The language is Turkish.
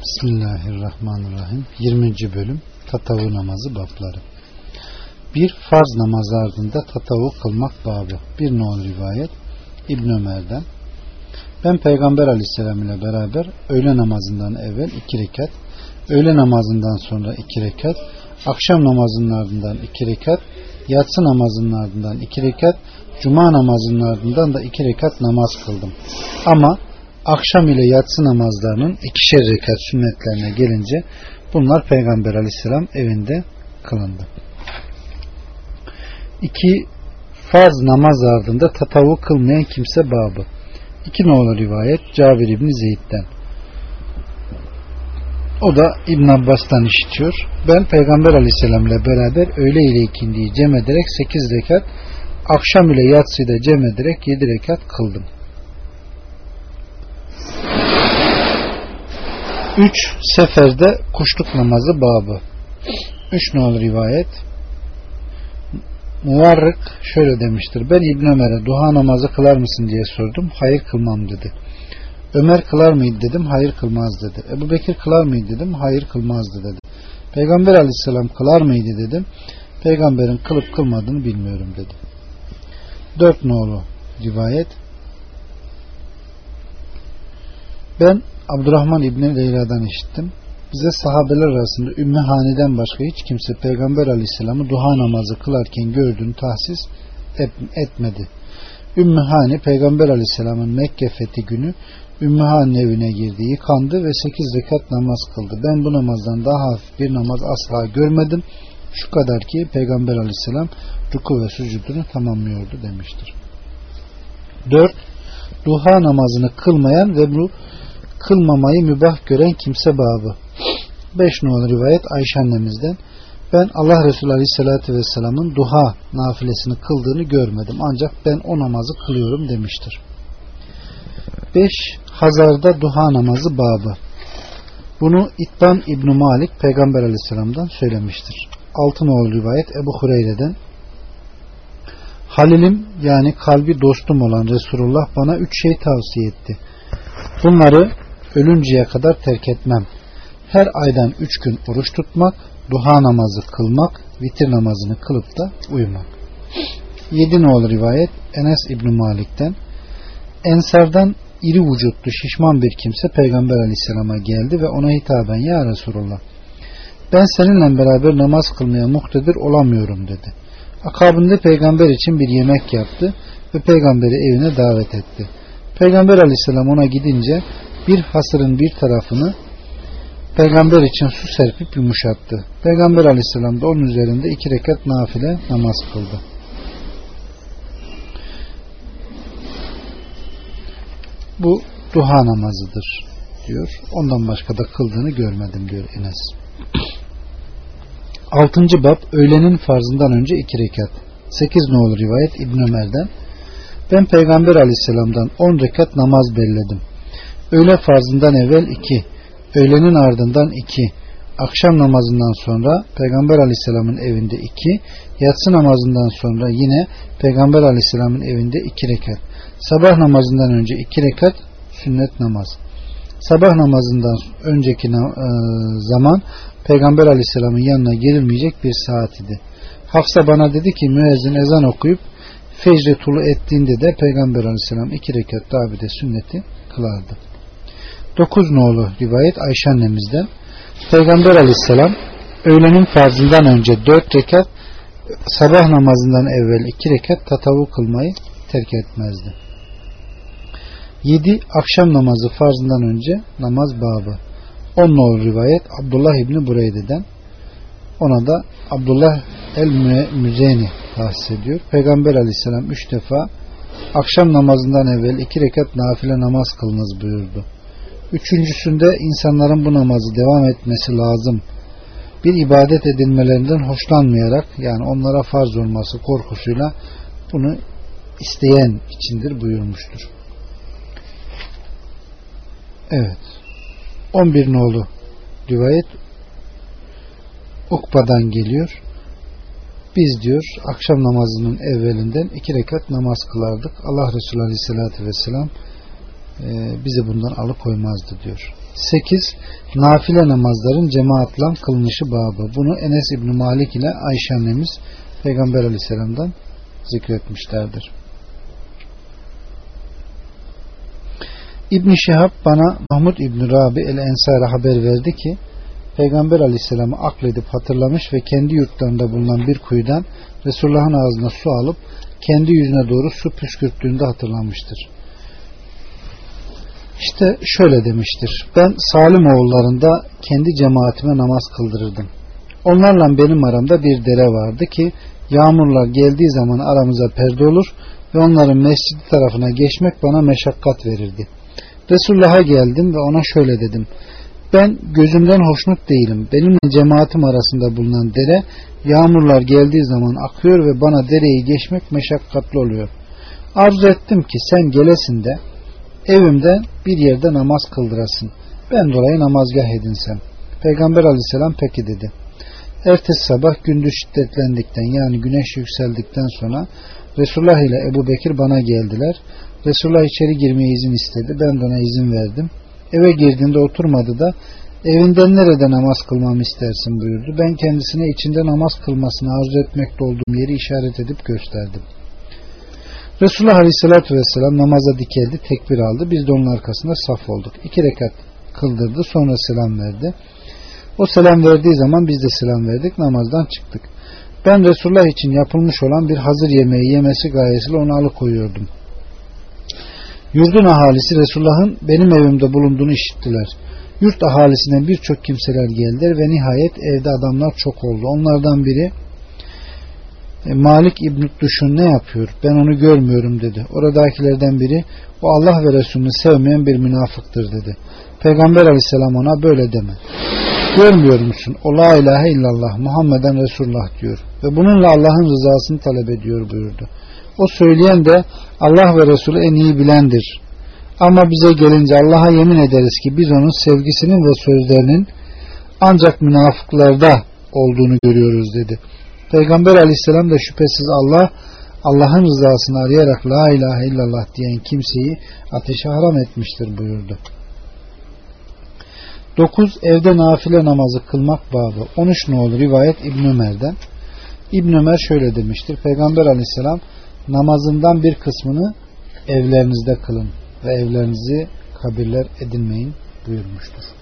Bismillahirrahmanirrahim. 20. bölüm Tatavu namazı babları. Bir farz namazı ardında tatavu kılmak babı. Bir nol rivayet İbn Ömer'den. Ben Peygamber Aleyhisselam ile beraber öğle namazından evvel 2 rekat, öğle namazından sonra 2 rekat, akşam namazının ardından 2 rekat, yatsı namazının ardından 2 rekat, cuma namazının ardından da 2 rekat namaz kıldım. Ama akşam ile yatsı namazlarının 2'şer rekat sünnetlerine gelince bunlar Peygamber Aleyhisselam evinde kılındı. 2 farz namaz ardında tatavu kılmayan kimse babı. 2 nolu rivayet Cabir İbni Zeyd'den. O da İbn Abbas'tan işitiyor. Ben Peygamber Aleyhisselam ile beraber öğle ile ikindiyi cem ederek 8 rekat, akşam ile yatsıyı da cem ederek 7 rekat kıldım. 3 seferde kuşluk namazı babı. 3 nolu rivayet Muvarrık şöyle demiştir. Ben İbn Ömer'e duha namazı kılar mısın diye sordum. Hayır kılmam dedi. Ömer kılar mıydı dedim. Hayır kılmaz dedi. Ebu Bekir kılar mıydı dedim. Hayır kılmazdı dedi. Peygamber Aleyhisselam kılar mıydı dedim. Peygamberin kılıp kılmadığını bilmiyorum dedi. 4 nolu rivayet ben Abdurrahman İbni Leyla'dan işittim. Bize sahabeler arasında Ümmü Hani'den başka hiç kimse Peygamber Aleyhisselam'ı duha namazı kılarken gördüğünü tahsis etmedi. Ümmü Hani Peygamber Aleyhisselam'ın Mekke fethi günü Ümmü Hani'nin evine girdi, yıkandı ve 8 rekat namaz kıldı. Ben bu namazdan daha hafif bir namaz asla görmedim. Şu kadar ki Peygamber Aleyhisselam ruku ve sucudunu tamamlıyordu demiştir. 4. Duha namazını kılmayan ve bu kılmamayı mübah gören kimse babı. 5 numaralı rivayet Ayşe annemizden. Ben Allah Resulü Aleyhisselatü Vesselam'ın duha nafilesini kıldığını görmedim. Ancak ben o namazı kılıyorum demiştir. 5. Hazarda duha namazı babı. Bunu İtban İbn Malik Peygamber Aleyhisselam'dan söylemiştir. 6 numaralı rivayet Ebu Hureyre'den. Halilim yani kalbi dostum olan Resulullah bana 3 şey tavsiye etti. Bunları ölünceye kadar terk etmem. Her aydan 3 gün oruç tutmak, duha namazı kılmak, vitir namazını kılıp da uyumak. 7 nolu rivayet Enes İbn Malik'ten. Ensardan iri vücutlu şişman bir kimse Peygamber Aleyhisselam'a geldi ve ona hitaben ya Resulullah ben seninle beraber namaz kılmaya muktedir olamıyorum dedi. Akabinde peygamber için bir yemek yaptı ve peygamberi evine davet etti. Peygamber Aleyhisselam ona gidince bir hasırın bir tarafını peygamber için su serpip yumuşattı. Peygamber Aleyhisselam da onun üzerinde 2 rekat nafile namaz kıldı. Bu duha namazıdır diyor. Ondan başka da kıldığını görmedim diyor Enes. 6. bab öğlenin farzından önce 2 rekat. 8 nolu rivayet İbn Ömer'den. Ben Peygamber Aleyhisselam'dan 10 rekat namaz belledim. Öğle farzından evvel 2, öğlenin ardından 2, akşam namazından sonra Peygamber Aleyhisselam'ın evinde 2, yatsı namazından sonra yine Peygamber Aleyhisselam'ın evinde 2 rekat. Sabah namazından önce 2 rekat sünnet namaz. Sabah namazından önceki zaman Peygamber Aleyhisselam'ın yanına gelinmeyecek bir saat idi. Hafsa bana dedi ki müezzin ezan okuyup fecre tulu ettiğinde de Peygamber Aleyhisselam 2 rekat daha bir de sünneti kılardı. 9 nolu rivayet Ayşe annemizden. Peygamber Aleyhisselam öğlenin farzından önce 4 rekat, sabah namazından evvel 2 rekat tatavu kılmayı terk etmezdi. 7. Akşam namazı farzından önce namaz babı. 10 nolu rivayet Abdullah İbni Bureyde'den. Ona da Abdullah el-Müzeni tahsis ediyor. Peygamber Aleyhisselam 3 defa akşam namazından evvel 2 rekat nafile namaz kılınız buyurdu. Üçüncüsünde insanların bu namazı devam etmesi lazım. Bir ibadet edilmelerinden hoşlanmayarak yani onlara farz olması korkusuyla bunu isteyen içindir buyurmuştur. Evet. 11 nolu rivayet Ukba'dan geliyor. Biz diyor akşam namazının evvelinden 2 rekat namaz kılardık. Allah Resulü Aleyhisselatü Vesselam bizi bundan alıkoymazdı diyor. 8. Nafile namazların cemaatla kılınışı babı. Bunu Enes İbni Malik ile Ayşe annemiz Peygamber Aleyhisselam'dan zikretmişlerdir. İbn Şihab bana Mahmud İbn Rabi el-Ensari haber verdi ki Peygamber Aleyhisselam'ı akledip hatırlamış ve kendi yurtlarında bulunan bir kuyudan Resulullah'ın ağzına su alıp kendi yüzüne doğru su püskürttüğünde hatırlamıştır. İşte şöyle demiştir. Ben Salim oğullarında kendi cemaatime namaz kıldırırdım. Onlarla benim aramda bir dere vardı ki yağmurlar geldiği zaman aramıza perde olur ve onların mescidi tarafına geçmek bana meşakkat verirdi. Resulullah'a geldim ve ona şöyle dedim. Ben gözümden hoşnut değilim. Benimle cemaatim arasında bulunan dere yağmurlar geldiği zaman akıyor ve bana dereyi geçmek meşakkatli oluyor. Arzu ettim ki sen gelesin de evimde bir yerde namaz kıldırasın. Ben dolayı namazgah edinsem. Peygamber Aleyhisselam peki dedi. Ertesi sabah gündüz şiddetlendikten yani güneş yükseldikten sonra Resulullah ile Ebu Bekir bana geldiler. Resulullah içeri girmeye izin istedi. Ben de ona izin verdim. Eve girdiğinde oturmadı da evinden nerede namaz kılmamı istersin buyurdu. Ben kendisine içinde namaz kılmasını arzu etmekte olduğum yeri işaret edip gösterdim. Resulullah Aleyhisselatü Vesselam namaza dikeldi, tekbir aldı. Biz de onun arkasında saf olduk. 2 rekat kıldırdı, sonra selam verdi. O selam verdiği zaman biz de selam verdik, namazdan çıktık. Ben Resulullah için yapılmış olan bir hazır yemeği yemesi gayesiyle onu alıkoyuyordum. Yurdun ahalisi Resulullah'ın benim evimde bulunduğunu işittiler. Yurt ahalisinden birçok kimseler geldiler ve nihayet evde adamlar çok oldu. Onlardan biri Malik İbn-i Duşun ne yapıyor? Ben onu görmüyorum dedi. Oradakilerden biri o Allah ve Resulünü sevmeyen bir münafıktır dedi. Peygamber Aleyhisselam ona böyle deme. Görmüyor musun? O la ilahe illallah Muhammeden Resulullah diyor. Ve bununla Allah'ın rızasını talep ediyor buyurdu. O söyleyen de Allah ve Resulü en iyi bilendir. Ama bize gelince Allah'a yemin ederiz ki biz onun sevgisinin ve sözlerinin ancak münafıklarda olduğunu görüyoruz dedi. Peygamber Aleyhisselam da şüphesiz Allah'ın rızasını arayarak la ilahe illallah diyen kimseyi ateşe haram etmiştir buyurdu. 9. Evde nafile namazı kılmak babı. 13 nolu rivayet İbn Ömer'den. İbn Ömer şöyle demiştir. Peygamber Aleyhisselam namazından bir kısmını evlerinizde kılın ve evlerinizi kabirler edinmeyin buyurmuştur.